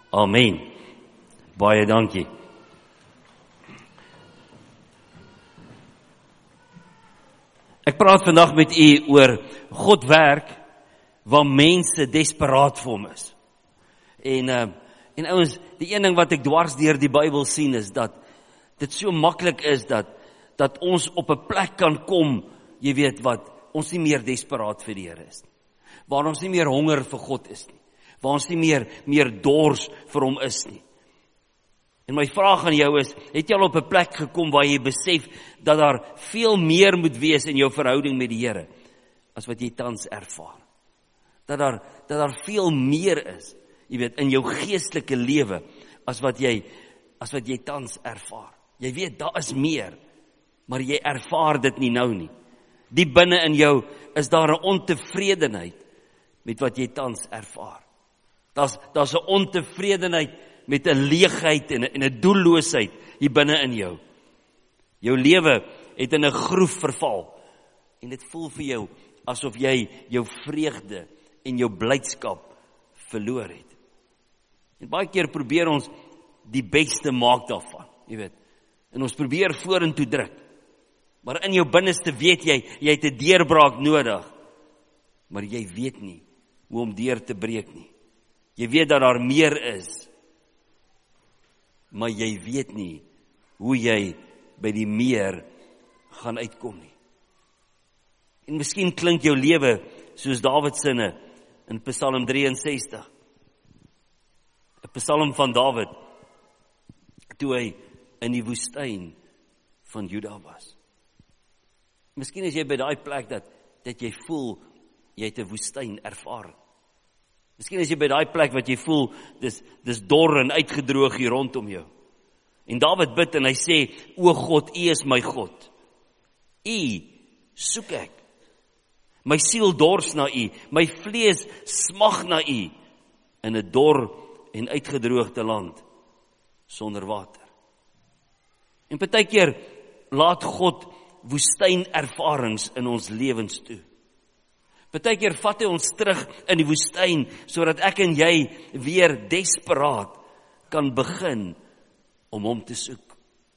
Amen. Baie dankie. Ek praat vandag met u oor God werk waar mense desperaat vir hom is. En ouens, die een ding wat ek dwars deur die Bybel sien is dat dit so maklik is dat ons op 'n plek kan kom, jy weet wat, ons nie meer desperaat vir die Here is nie. Waar ons nie meer honger vir God is nie. Waar ons nie meer dors vir hom is nie. En my vraag aan jou is, het jy al op 'n plek gekom waar jy besef dat daar veel meer moet wees in jou verhouding met die Here as wat jy tans ervaar? Dat daar veel meer is, jy weet, in jou geestelike lewe as wat jy tans ervaar. Jy weet, daar is meer, maar jy ervaar dit nie nou nie. Diep binne in jou is daar 'n ontevredenheid met wat jy tans ervaar. Daar's 'n ontevredenheid met 'n leegheid en 'n doelloosheid hier binne in jou. Jou lewe het in 'n groef verval en dit voel vir jou asof jy jou vreugde en jou blydskap verloor het. En baie keer probeer ons die beste maak daarvan, jy weet. En ons probeer vorentoe druk. Maar in jou binneste weet jy het 'n deurbraak nodig. Maar jy weet nie hoe om deur te breek nie. Jy weet dat daar meer is. Maar jy weet nie hoe jy by die meer gaan uitkom nie. En miskien klink jou lewe soos Dawid sinne in Psalm 63. 'n Psalm van Dawid, toe hy in die woestyn van Juda was. Miskien is jy by daai plek dat jy voel, jy het 'n woestyn ervaring. Miskien is jy by daai plek wat jy voel, dis dor en uitgedroog hier rondom jou. En Dawid bid en hy sê, o God, U is my God. U soek ek. My siel dors na U, my vlees smag na U, in 'n dor en uitgedroogde land, sonder water. En partykeer laat God woestynervarings in ons lewens toe. Partykeer vat hy ons terug in die woestyn, sodat ek en jy weer desperaat kan begin om hom te soek.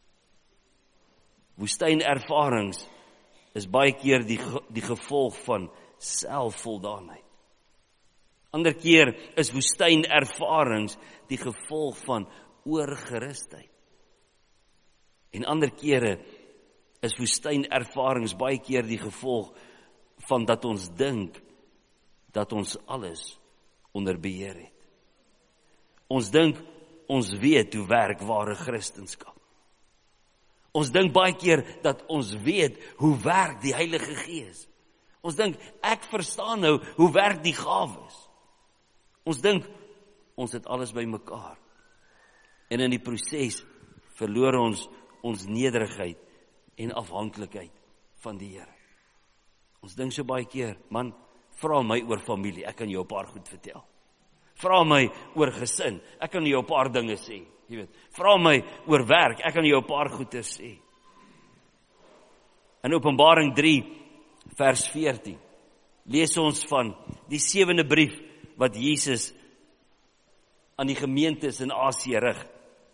Woestynervarings is baie keer die gevolg van selfvoldaanheid. Ander keer is woestynervarings die gevolg van oorgerusheid. En ander kere is woestynervarings baie keer die gevolg van dat ons dink dat ons alles onder beheer het. Ons dink ons weet hoe werk ware Christendom. Ons dink baie keer dat ons weet hoe werk die Heilige Gees. Ons dink ek verstaan nou hoe werk die gawes. Ons dink ons het alles by mekaar. En in die proses verloor ons nederigheid en afhanklikheid van die Here. Ons dink so baie keer, man, vra my oor familie, ek kan jou 'n paar goed vertel. Vra my oor gesin, ek kan jou 'n paar dinge sê, jy weet. Vra my oor werk, ek kan jou 'n paar goeie sê. In Openbaring 3 vers 14 lees ons van die 7de brief wat Jesus aan die gemeentes in Asië rig.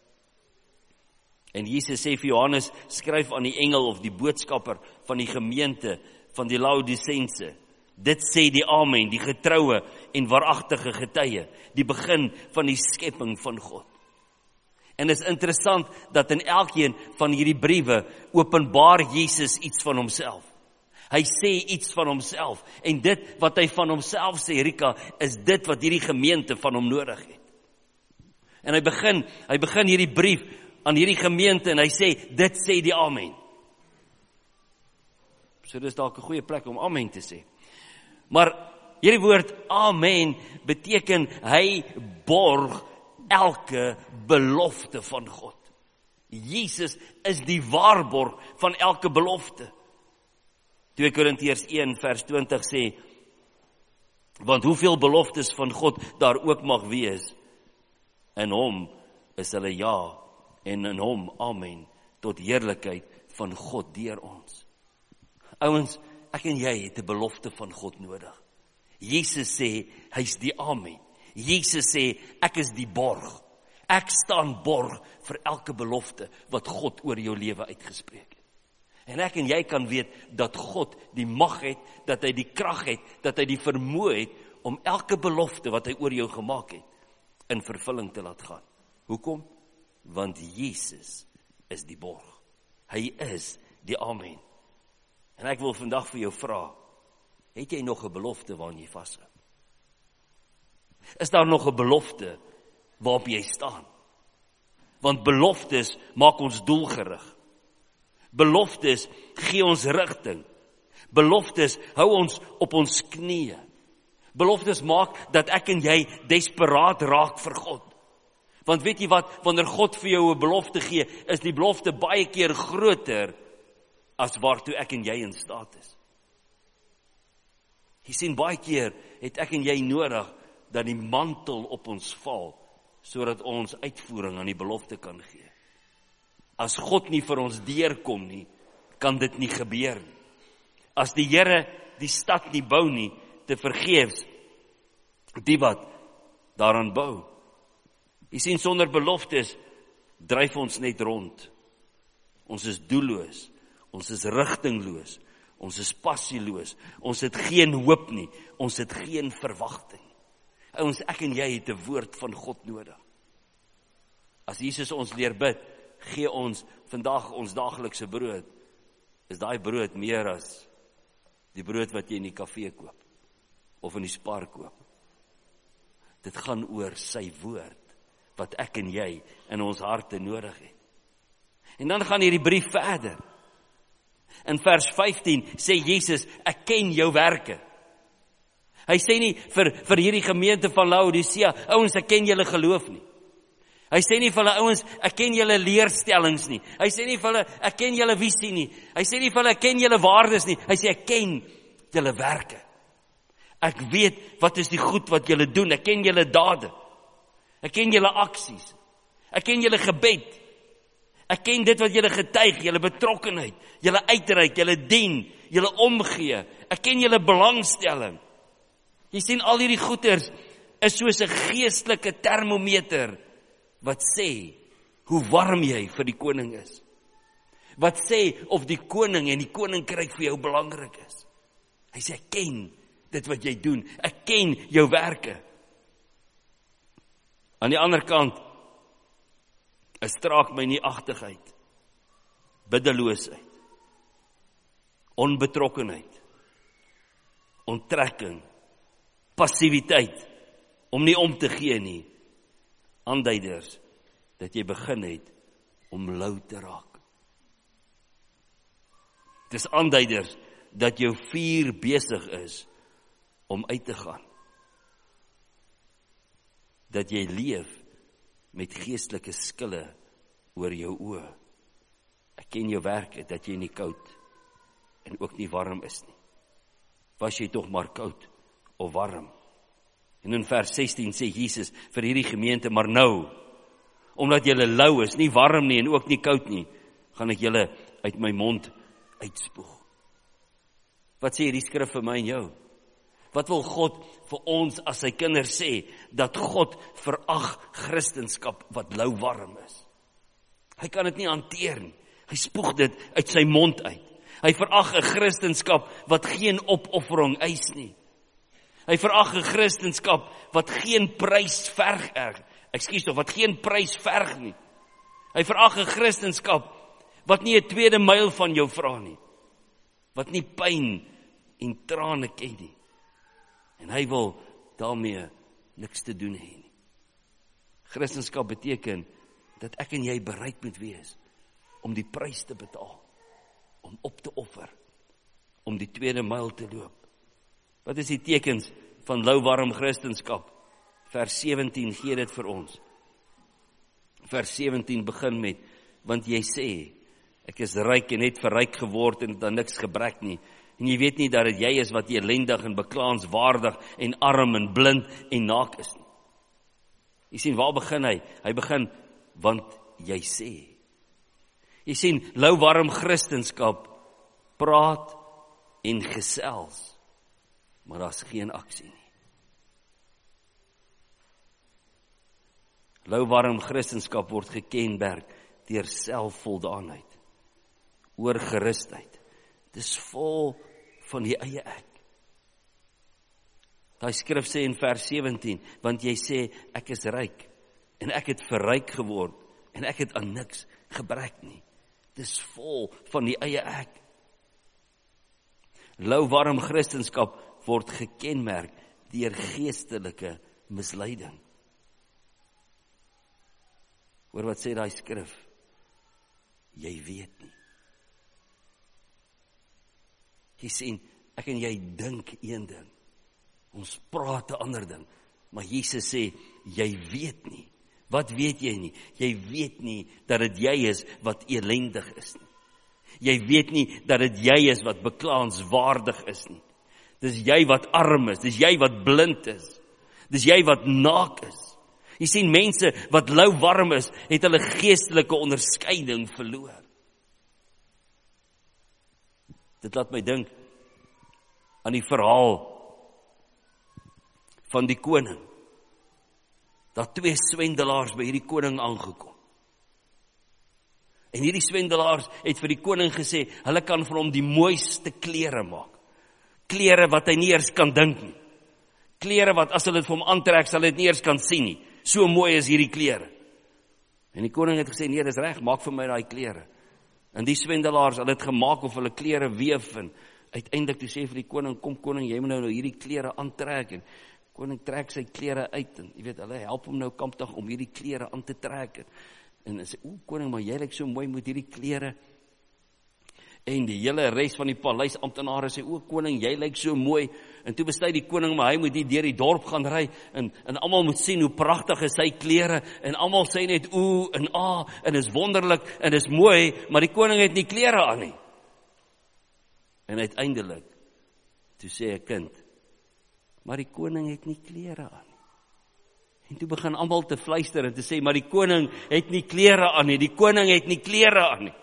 En Jesus sê vir Johannes, skryf aan die engel of die boodskapper van die gemeente van die Laodiceense. Dit sê die Amen, die getroue en waaragtige getuie, die begin van die skepping van God. En is interessant dat in elkeen van hierdie briewe openbaar Jesus iets van homself. Hy sê iets van homself en dit wat hy van homself sê, Rika, is dit wat hierdie gemeente van hom nodig het. En hy begin hierdie brief aan hierdie gemeente en hy sê, dit sê die Amen. So dis dalk 'n goeie plek om Amen te sê. Maar hierdie woord Amen beteken hy borg elke belofte van God. Jesus is die waarborg van elke belofte. 2 Korintiërs 1 vers 20 sê, want hoeveel beloftes van God daar ook mag wees, in hom is hulle ja, en in hom amen, tot heerlikheid van God deur ons. Ouens, ek en jy het 'n belofte van God nodig. Jesus sê, hy's die amen. Jesus sê, ek is die borg. Ek staan borg vir elke belofte wat God oor jou lewe uitgespreek het. En ek en jy kan weet dat God die mag het, dat hy die krag het, dat hy die vermoë het om elke belofte wat hy oor jou gemaak het, in vervulling te laat gaan. Hoekom? Want Jesus is die borg. Hy is die Amen. En ek wil vandag vir jou vra, het jy nog 'n belofte waaraan jy vashou? Is daar nog 'n belofte waarop jy staan? Want beloftes maak ons doelgerig. Beloftes gee ons rigting. Beloftes hou ons op ons knieë. Beloftes maak dat ek en jy desperaat raak vir God. Want weet jy wat, wanneer God vir jou 'n belofte gee, is die belofte baie keer groter as waartoe ek en jy in staat is. Jy sien, baie keer het ek en jy nodig dat die mantel op ons val, sodat ons uitvoering aan die belofte kan gee. As God nie vir ons deurkom nie, kan dit nie gebeur nie. As die Here die stad nie bou nie, te vergeefs die wat daaraan bou. Jy sien, sonder beloftes dryf ons net rond. Ons is doelloos, ons is rigtingloos, ons is passieloos, ons het geen hoop nie, ons het geen verwagting. Ouens, ek en jy het 'n woord van God nodig. As Jesus ons leer bid, gee ons vandag ons daaglikse brood, is daai brood meer as die brood wat jy in die kafee koop, of in die Spar koop. Dit gaan oor sy woord, wat ek en jy in ons harte nodig het. En dan gaan hierdie brief verder. In vers 15 sê Jesus, ek ken jou werke. Hy sê nie vir hierdie gemeente van Laodicea, ouens, ek ken julle geloof nie. Hy sê nie vir hulle, ouens, ek ken julle leerstellings nie. Hy sê nie vir hulle, ek ken julle visie nie. Hy sê nie vir hulle, ek ken julle waardes nie. Hy sê, ek ken julle werke. Ek weet wat is die goed wat julle doen. Ek ken julle dade. Ek ken julle aksies. Ek ken julle gebed. Ek ken dit wat julle getuig, julle betrokkenheid, julle uitreik, julle dien, julle omgee. Ek ken julle belangstelling. Jy sien, al hierdie goeders is soos 'n geestelike termometer wat sê hoe warm jy vir die koning is. Wat sê of die koning en die koninkryk vir jou belangrik is. Hy sê, ek ken dit wat jy doen. Ek ken jou werke. Aan die ander kant, is straak my nieagtigheid, biddeloosheid, onbetrokkenheid, onttrekking, passiwiteit, om nie om te gee nie, aanduiders dat jy begin het om lou te raak. Dis aanduiders dat jou vuur besig is om uit te gaan. Dat jy leef met geestelike skille oor jou oë. Ek ken jou werke, dat jy nie koud en ook nie warm is nie. Was jy tog maar koud of warm? En in vers 16 sê Jesus vir hierdie gemeente, maar nou, omdat julle lou is, nie warm nie en ook nie koud nie, gaan ek julle uit my mond uitspoeg. Wat sê hierdie skrif vir my en jou? Wat wil God vir ons as sy kinders sê? Dat God verag Christenskap wat louwarm is. Hy kan dit nie hanteer nie. Hy spoeg dit uit sy mond uit. Hy verag 'n Christenskap wat geen opoffering eis nie. Hy verag 'n Christenskap wat geen prys verg wat geen prys verg nie. Hy verag 'n Christenskap wat nie 'n tweede myl van jou vra nie. Wat nie pyn en trane ken nie. En hy wil daarmee niks te doen hê nie. Christenskap beteken dat ek en jy bereid moet wees om die prys te betaal, om op te offer, om die tweede myl te loop. Wat is die tekens van louwarm Christenskap? Vers 17 gee dit vir ons. Vers 17 begin met, want jy sê, ek is ryk en het verryk geword en het aan niks gebrek nie. En jy weet nie dat dit jy is wat elendig en beklaanswaardig en arm en blind en naak is nie. Jy sien, waar begin hy? Hy begin, want jy sê. Jy sien, louwarm Christenskap praat en gesels, maar daar's geen aksie nie. Louwarm Christendom word gekenmerk deur selfvoldaanheid, oorgerusheid. Dis vol van die eie ek. Daai skrif sê in vers 17, want jy sê, ek is ryk, en ek het verryk geword, en ek het aan niks gebrek nie. Dis vol van die eie ek. Louwarm Christendom word gekenmerk deur geestelike misleiding. Hoor wat sê daai skrif? Jy weet nie. Jy sien, ek en jy dink een ding. Ons praat 'n ander ding. Maar Jesus sê, jy weet nie. Wat weet jy nie? Jy weet nie dat dit jy is wat elendig is nie. Jy weet nie dat dit jy is wat beklaanswaardig is nie. Dis jy wat arm is, dis jy wat blind is. Dis jy wat naak is. Jy sien, mense wat louwarm is, het hulle geestelike onderskeiding verloor. Dit laat my dink aan die verhaal van die koning. Dat 2 swendelaars by hierdie koning aangekom. En hierdie swendelaars het vir die koning gesê, hulle kan vir hom die mooiste klere maak. Klere wat hy nie eers kan dink nie. Klere wat as hulle dit vir hom aantrek, sal hy dit nie eers kan sien nie. So mooi is hierdie klere. En die koning het gesê, nee, dis reg, maak vir my daai klere. En die swendelaars, hulle het gemaak of hulle klere weef, en uiteindelik toe sê vir die koning, kom koning, jy moet nou hierdie klere aantrek, en koning trek sy klere uit, en jy weet, hulle help hom nou kampdag om hierdie klere aan te trek, en hy sê, koning, maar jy lyk so mooi met hierdie klere, en die hele res van die paleisamptenare sê, koning, jy lyk so mooi, en toe besluit die koning, maar hy moet nie deur die dorp gaan ry, en almal moet sien hoe pragtig is sy klere, en almal sê net en en is wonderlik, en is mooi, maar die koning het nie klere aan nie. En uiteindelik, toe sê 'n kind, maar die koning het nie klere aan nie. En toe begin almal te fluister en te sê, maar die koning het nie klere aan nie, die koning het nie klere aan nie.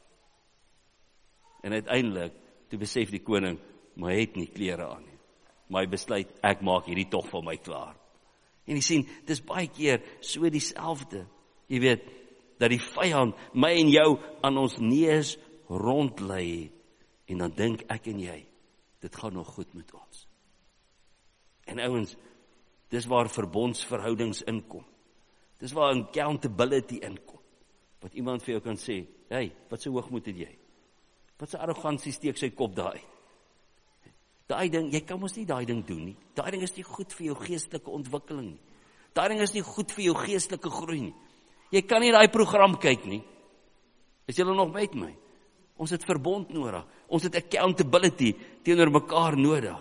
En uiteindelik, toe besef die koning, maar hy het nie klere aan nie. Maar hy besluit, ek maak hierdie tog vir my klaar. En jy sien, dis baie keer so dieselfde. Jy weet, dat die vyand my en jou aan ons neus rondlei, en dan dink ek en jy, dit gaan nog goed met ons. En ouens, dis waar verbondsverhoudings inkom. Dis waar accountability inkom. Wat iemand vir jou kan sê, hey, wat so hoogmoed het jy? Wat so arrogansie steek sy kop daar uit? Daai ding, jy kan mos nie daai ding doen nie. Daai ding is nie goed vir jou geestelike ontwikkeling nie. Daai ding is nie goed vir jou geestelike groei nie. Jy kan nie daai program kyk nie. Is julle nog met my? Ons het verbond nodig. Ons het accountability teenoor mekaar nodig.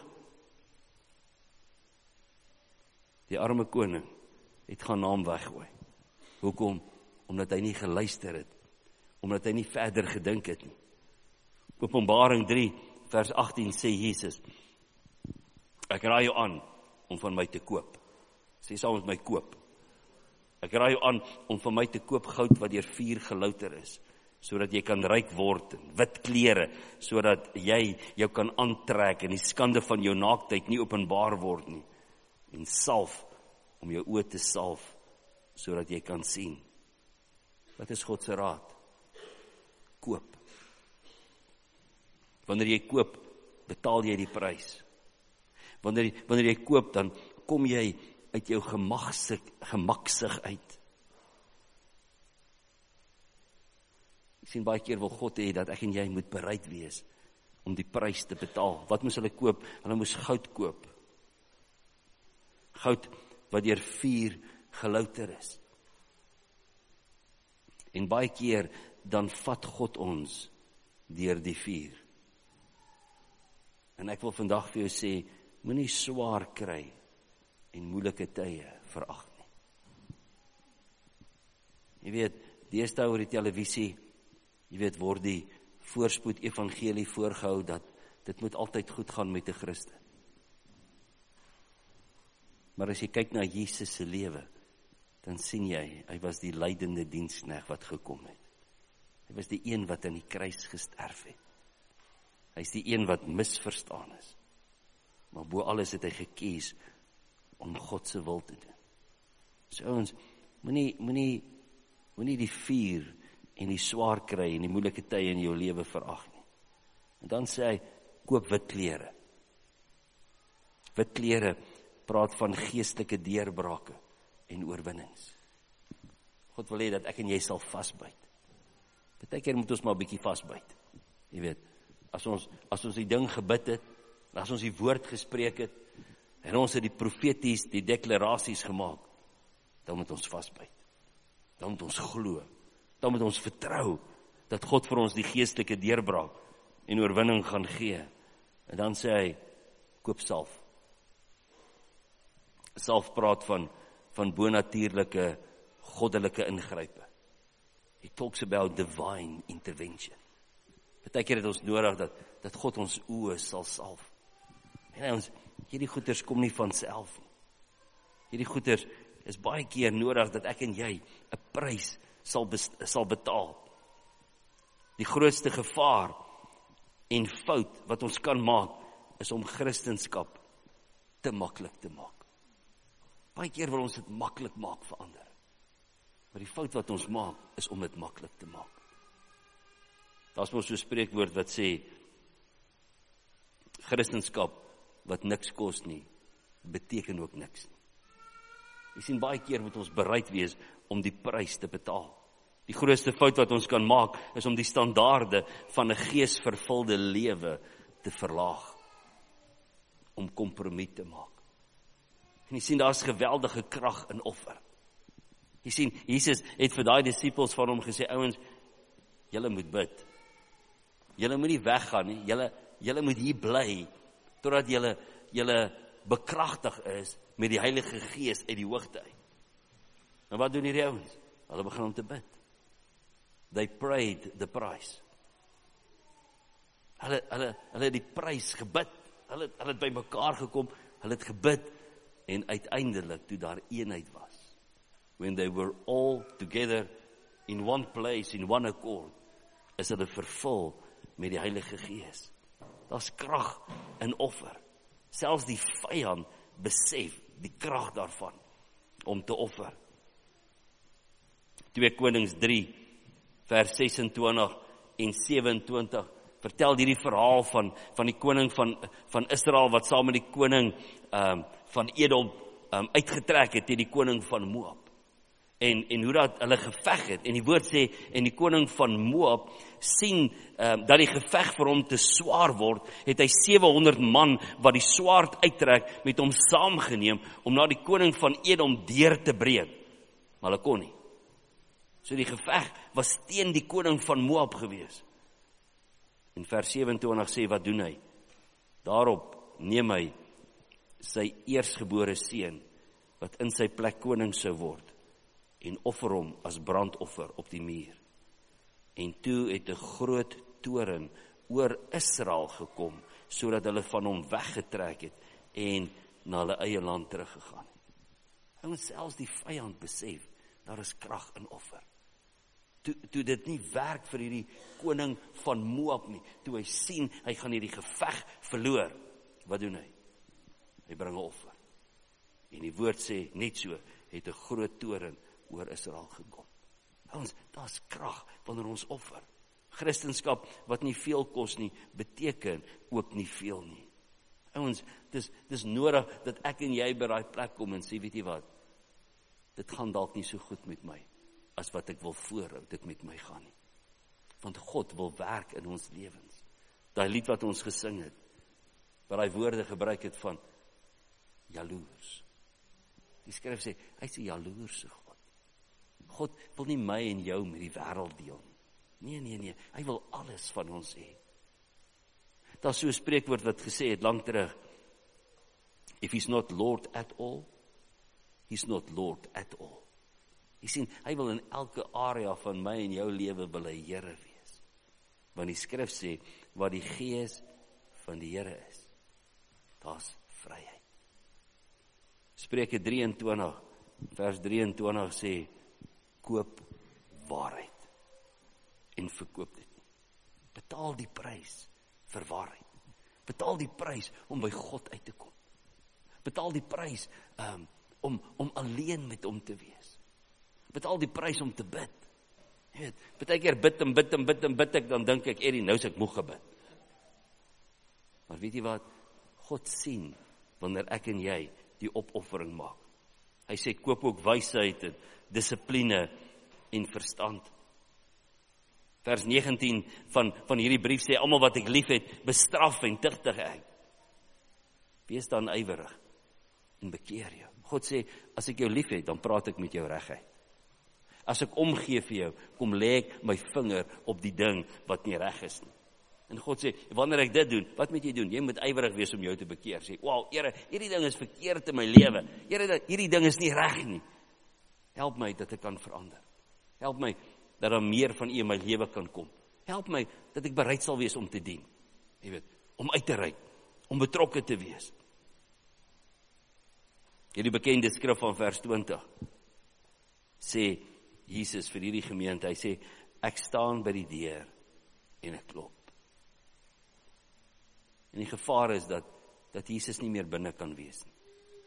Die arme koning het gaan naam weggooi. Hoekom? Omdat hy nie geluister het. Omdat hy nie verder gedink het nie. Openbaring 3 vers 18 sê Jesus, ek raai jou aan om van my te koop. Sê saam met my koop. Ek raai jou aan om van my te koop goud wat deur vuur gelouter is, sodat jy kan ryk word, wit klere, sodat jy jou kan aantrek en die skande van jou naaktheid nie openbaar word nie. En salf om jou oë te salf, sodat jy kan sien. Wat is God se raad? Koop. Wanneer jy koop, betaal jy die prys. Wanneer jy koop, dan kom jy uit jou gemaksig uit. Ek sien baie keer wil God hê dat ek en jy moet bereid wees om die prys te betaal. Wat moes hulle koop? Hulle moes goud koop. Goud wat deur vuur gelouter is. En baie keer dan vat God ons deur die vuur. En ek wil vandag vir jou sê, moenie swaar kry en moeilike tye verag nie. Jy weet, deesdae oor die televisie, jy weet, word die voorspoed evangelie voorgehou dat dit moet altyd goed gaan met 'n Christen. Maar as jy kyk na Jesus se lewe, dan sien jy, hy was die lydende diensknegt wat gekom het. Hy was die een wat aan die kruis gesterf het. Hy is die een wat misverstaan is. Maar bo alles het hy gekies om God se wil te doen. So ouens, Moenie die vuur en die swaar kry en die moeilike tye in jou lewe verag nie. En dan sê hy, koop wit klere. Wit klere praat van geestelike deurbrake en oorwinnings. God wil hê dat ek en jy sal vasbyt. Partykeer moet ons maar 'n bietjie vasbyt. Jy weet, as ons die ding gebid het, as ons die woord gespreek het, en ons het die profeties, die deklarasies gemaak, dan moet ons vasbyt. Dan moet ons glo. Dan moet ons vertrou dat God vir ons die geestelike deurbraak en oorwinning gaan gee. En dan sê hy, koop salf. Salf praat van bonatuurlike, goddelike ingrype. He talks about divine intervention. Partykeer het ons nodig dat God ons oë sal salf. En ons, hierdie goeders kom nie van self nie. Hierdie goeders is baie keer nodig dat ek en jy 'n prys sal betaal. Die grootste gevaar en fout wat ons kan maak, is om Christendom te maklik te maak. Baie keer wil ons dit maklik maak vir ander. Maar die fout wat ons maak, is om dit maklik te maak. Daar's mos so 'n spreekwoord wat sê, Christendom wat niks kos nie, beteken ook niks nie. Jy sien, baie keer moet ons bereid wees om die prys te betaal. Die grootste fout wat ons kan maak, is om die standaarde van 'n geesvervulde lewe te verlaag. Om kompromie te maak. En jy sien, daar's geweldige krag in offer. Jy sien, Jesus het vir daai disippels van hom gesê, ouens, julle moet bid. Julle moet nie weggaan nie, julle moet hier bly, totdat julle bekragtig is met die Heilige Gees uit die hoogte uit. En wat doen hierdie ouens? Hulle begin om te bid. They prayed the price. Hulle het die prys gebid. Hulle het by mekaar gekom, hulle het gebid, en uiteindelik, toe daar eenheid was, when they were all together in one place, in one accord, is hulle vervul met die Heilige Gees. Daar's krag in offer. Selfs die vyand besef die krag daarvan om te offer. 2 Konings 3 vers 26 en 27 vertel hierdie verhaal van die koning van Israel wat saam met die koning van Edom uitgetrek het teen die koning van Moab. En hoe dat hulle geveg het, en die woord sê, en die koning van Moab sien dat die geveg vir hom te swaar word, het hy 700 man wat die swaard uittrek met hom saamgeneem om na die koning van Edom deur te breek. Maar hulle kon nie. So die geveg was teen die koning van Moab gewees. En vers 27 sê, wat doen hy? Daarop neem hy sy eersgebore seun, wat in sy plek koning sou word, en offer hom as brandoffer op die muur. En toe het 'n groot toren oor Israel gekom, sodat hulle van hom weggetrek het en na hulle eie land teruggegaan het. Ouens, selfs die vyand besef, daar is krag in offer. Toe dit nie werk vir hierdie koning van Moab nie, toe hy sien, hy gaan hierdie geveg verloor, wat doen hy? Hy bring 'n offer. En die woord sê, net so, het 'n groot toren oor Israel gekom. Ons, daar's krag wanneer ons offer. Christendom wat nie veel kos nie, beteken ook nie veel nie. Ouens, dis nodig dat ek en jy by daai plek kom en sê, weet jy wat? Dit gaan dalk nie so goed met my as wat ek wil voorhou dit met my gaan nie. Want God wil werk in ons lewens. Daai lied wat ons gesing het, waar hy woorde gebruik het van jaloers. Die skrif sê, hy is 'n jaloerse God. God wil nie my en jou met die wêreld deel nie. Nee, hy wil alles van ons hê. Daar's so 'n spreekwoord wat gesê het lank terug, if he's not Lord at all, he's not Lord at all. Jy sien, hy wil in elke area van my en jou lewe wil hy Here wees. Want die skrif sê, wat die Gees van die Here is, daar's vryheid. Spreuke 23, vers 23 sê, koop waarheid en verkoop dit nie. Betaal die prys vir waarheid. Betaal die prys om by God uit te kom. Betaal die prys om alleen met hom te wees. Betaal die prys om te bid. Jy weet, baie keer bid ek, dan dink ek, nou is ek moeg gebid. Maar weet jy wat? God sien, wanneer ek en jy die opoffering maak. Hy sê, koop ook wysheid, en dissipline en verstand. Vers 19 van hierdie brief sê, almal wat ek lief het, bestraf en tigtig ek. Wees dan ywerig en bekeer jou. God sê, as ek jou lief het, dan praat ek met jou reguit. As ek omgee vir jou, kom lê ek my vinger op die ding wat nie reg is nie. En God sê, wanneer ek dit doen, wat moet jy doen? Jy moet ywerig wees om jou te bekeer. Sê, wow, Here, hierdie ding is verkeerd in my lewe. Here, hierdie ding is nie reg nie. Help my dat ek kan verander. Help my dat daar meer van U in my lewe kan kom. Help my dat ek bereid sal wees om te dien. Jy weet, om uit te reik, om betrokke te wees. Hierdie bekende skrif van vers 20 sê Jesus vir hierdie gemeente, hy sê, ek staan by die deur en ek klop. En die gevaar is dat Jesus nie meer binne kan wees nie.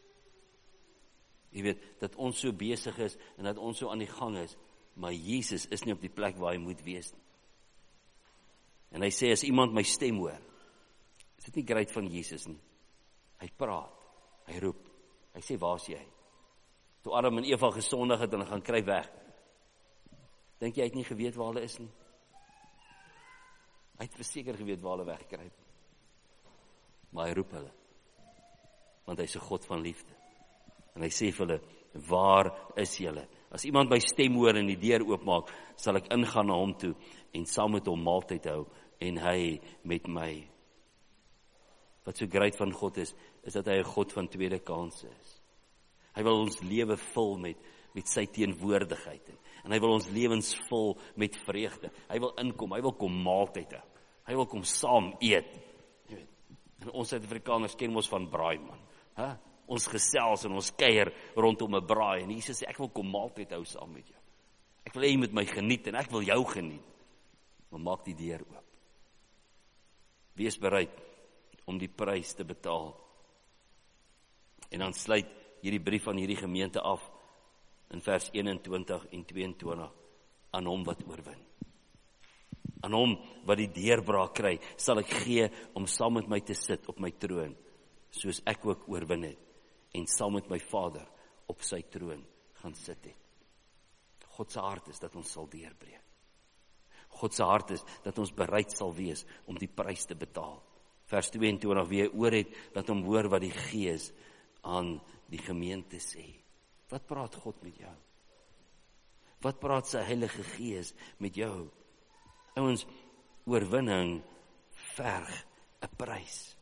Jy weet, dat ons so besig is en dat ons so aan die gang is, maar Jesus is nie op die plek waar hy moet wees nie. En hy sê, as iemand my stem hoor, is dit nie great van Jesus nie. Hy praat, hy roep, hy sê, waar is jy? Toe Adam en Eva gesondig het en hulle gaan kruip weg, dink jy hy het nie geweet waar hulle is nie? Hy het verseker geweet waar hulle wegkruip. Maar hy roep hulle, want hy is 'n God van liefde. En hy sê vir hulle, waar is julle? As iemand my stem hoor en die deur oopmaak, sal ek ingaan na hom toe en saam met hom maaltyd hou en hy met my. Wat so great van God is dat hy 'n God van tweede kanse is. Hy wil ons lewe vul met sy teenwoordigheid en hy wil ons lewens vul met vreugde. Hy wil inkom, hy wil kom maaltyd hou. Hy wil kom saam eet. Jy weet, en ons Suid-Afrikaners ken ons van braai man. Ons gesels en ons kuier rondom 'n braai en Jesus sê, ek wil kom maaltyd hou saam met jou. Ek wil hê jy moet my geniet en ek wil jou geniet. Maar maak die deur oop. Wees bereid om die prys te betaal. En dan sluit hierdie brief aan hierdie gemeente af in vers 21 en 22 aan hom wat oorwin. Aan hom wat die deurbraak kry, sal ek gee om saam met my te sit op my troon, soos ek ook oorwin het en saam met my Vader op sy troon gaan sit het. God se hart is dat ons sal deurbreek. God se hart is dat ons bereid sal wees om die prys te betaal. Vers 22, wie hy oor het, laat hom hoor wat die Gees aan die gemeente sê. Wat praat God met jou? Wat praat sy Heilige Gees met jou? Ouens, oorwinning verg 'n prys.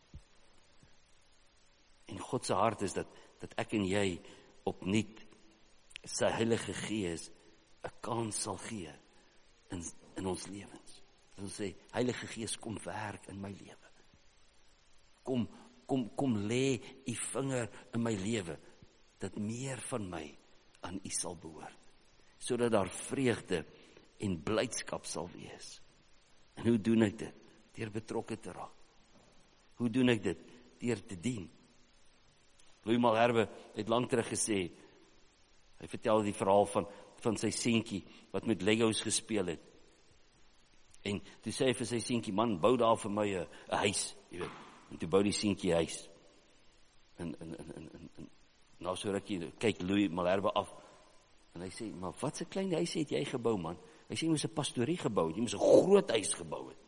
En God se hart is dat ek en jy opnuut sy Heilige Gees 'n kans sal gee in ons lewens. Dat ons sê, Heilige Gees, kom werk in my lewe. Kom lê u vinger in my lewe, dat meer van my aan u sal behoort, sodat daar vreugde en blydskap sal wees. En hoe doen ek dit? Deur betrokke te raak. Hoe doen ek dit? Deur te dien. Louis Malherbe het lank terug gesê, hy vertel die verhaal van sy seentjie, wat met Legos gespeel het. En toe sê hy vir sy seentjie, man, bou daar vir my 'n huis, jy weet. En toe bou die seentjie huis. En nou so rukkie, kyk Louis Malherbe af, en hy sê, maar wat 'n klein huis het jy gebou, man? Hy sê, jy moes 'n pastorie gebou het, jy moes 'n groot huis gebou het.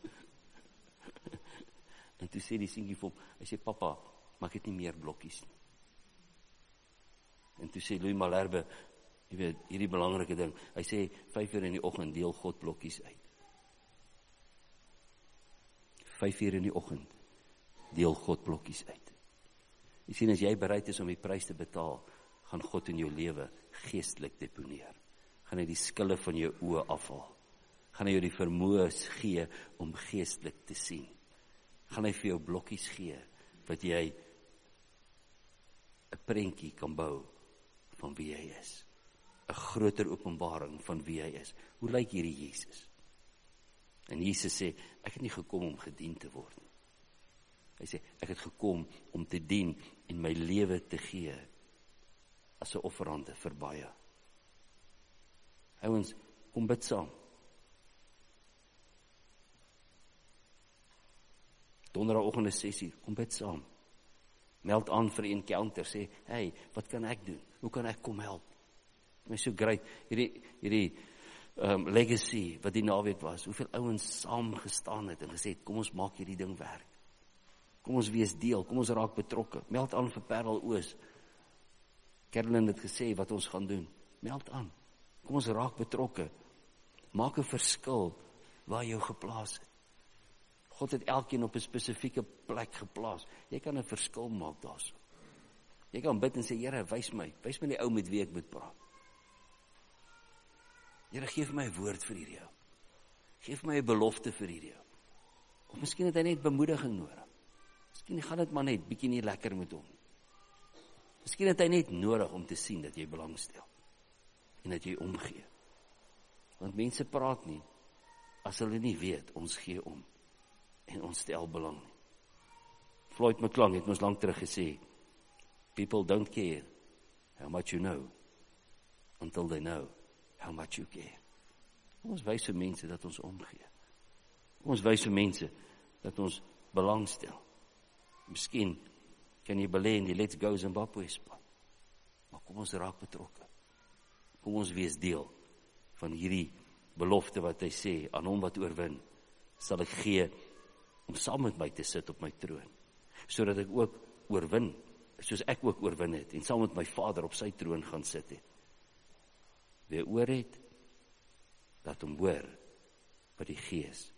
En toe sê die seentjie vir hom, hy sê, papa, maar ek het nie meer blokkies nie. En toe sê Louis Malherbe, jy weet, hierdie belangrike ding, hy sê, 5 uur in die oggend deel God blokkies uit. 5 uur in die oggend deel God blokkies uit. Jy sien, as jy bereid is om die prys te betaal, gaan God in jou lewe geestelik deponeer. Gaan hy die skille van jou oë afhaal. Gaan hy jou die vermoë gee om geestelik te sien. Gaan hy vir jou blokkies gee, wat jy 'n prentjie kan bou van wie hy is. 'n groter openbaring van wie hy is. Hoe lyk hierdie Jesus? En Jesus sê, ek het nie gekom om gedien te word nie. Hy sê, ek het gekom om te dien en my lewe te gee as 'n offerande vir baie. Ouens, kom bid saam. Donderdagoggend is 6:00, kom bid saam. Meld aan vir 'n encounter, sê, hey, wat kan ek doen? Hoe kan ek kom help? My so great, hierdie legacy wat die naweek was, hoeveel ouens saam gestaan het en gesê het, kom ons maak hierdie ding werk. Kom ons wees deel, kom ons raak betrokke. Meld aan vir Parel Oos. Caroline het gesê wat ons gaan doen. Meld aan. Kom ons raak betrokke. Maak 'n verskil waar jou geplaas het. God het elkeen op 'n spesifieke plek geplaas. Jy kan 'n verskil maak daarso. Jy kan bid en sê, Here, wys my die ou met wie ek moet praat. Here, gee vir my 'n woord vir hierdie ou. Gee vir my 'n belofte vir hierdie ou. Of miskien het hy net bemoediging nodig. Miskien gaan dit maar net bietjie nie lekker met hom. Miskien het hy net nodig om te sien dat jy belangstel en dat jy omgee. Want mense praat nie as hulle nie weet ons gee om en ons stel belang nie. Floyd McClung het ons lank terug gesê, people don't care how much you know until they know how much you care. Ons wys vir mense dat ons omgee. Ons wys vir mense dat ons belangstel. Miskien kan jy belê in die Let's Go Zimbabwe span. Maar kom ons raak betrokke. Kom ons wees deel van hierdie belofte wat hy sê, aan hom wat oorwin, sal ek gee om saam met my te sit op my troon, sodat ek ook oorwin, soos ek ook oorwin het, en saam met my Vader op sy troon gaan sit het. Wie oor het, laat hom hoor wat die Gees